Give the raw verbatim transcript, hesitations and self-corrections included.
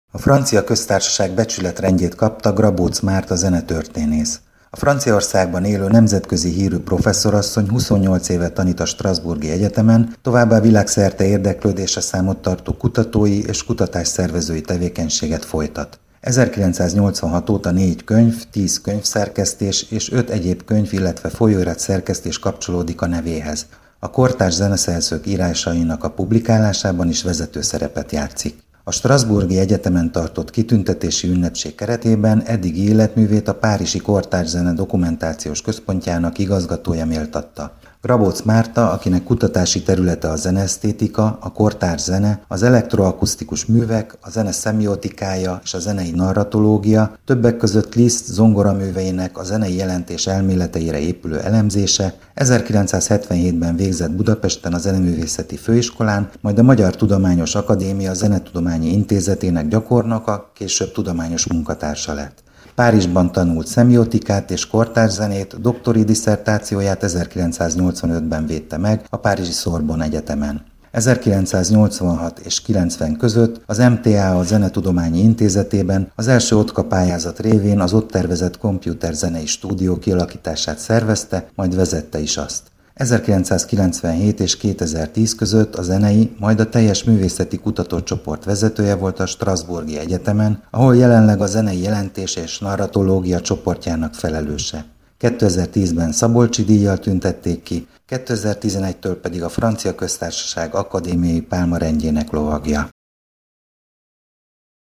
A Francia Köztársaság becsületrendjét kapta Grabócz Márta zenetörténész. A Franciaországban élő nemzetközi hírű professzorasszony huszonnyolc éve tanít a Strasbourgi Egyetemen, továbbá világszerte érdeklődésre számot tartó kutatói és kutatásszervezői tevékenységet folytat. ezerkilencszáznyolcvanhat óta négy könyv, tíz könyvszerkesztés és öt egyéb könyv, illetve folyóirat szerkesztés kapcsolódik a nevéhez. A kortárs zeneszerzők írásainak a publikálásában is vezető szerepet játszik. A Strasbourgi Egyetemen tartott kitüntetési ünnepség keretében eddigi életművét a Párizsi Kortárs Zene Dokumentációs Központjának igazgatója méltatta. Grabócz Márta, akinek kutatási területe a zeneesztétika, a kortárs zene, az elektroakusztikus művek, a zene szemiotikája és a zenei narratológia, többek között Liszt zongoraműveinek a zenei jelentés elméleteire épülő elemzése, ezerkilencszázhetvenhétben végzett Budapesten a Zeneművészeti Főiskolán, majd a Magyar Tudományos Akadémia Zenetudományi Intézetének gyakornoka, később tudományos munkatársa lett. Párizsban tanult szemiotikát és kortárszenét, doktori disszertációját ezerkilencszáznyolcvanötben védte meg a Párizsi Sorbonne Egyetemen. ezerkilencszáznyolcvanhat és kilencven között az em té á a Zenetudományi Intézetében az első OTKA pályázat révén az ott tervezett komputerzenei stúdió kialakítását szervezte, majd vezette is azt. ezerkilencszázkilencvenhét és kétezer-tíz között a zenei, majd a teljes művészeti kutatócsoport vezetője volt a Strasbourgi Egyetemen, ahol jelenleg a zenei jelentés és narratológia csoportjának felelőse. kétezer-tízben Szabolcsi díjjal tüntették ki, kétezer-tizenegytől pedig a Francia Köztársaság akadémiai pálmarendjének lovagja.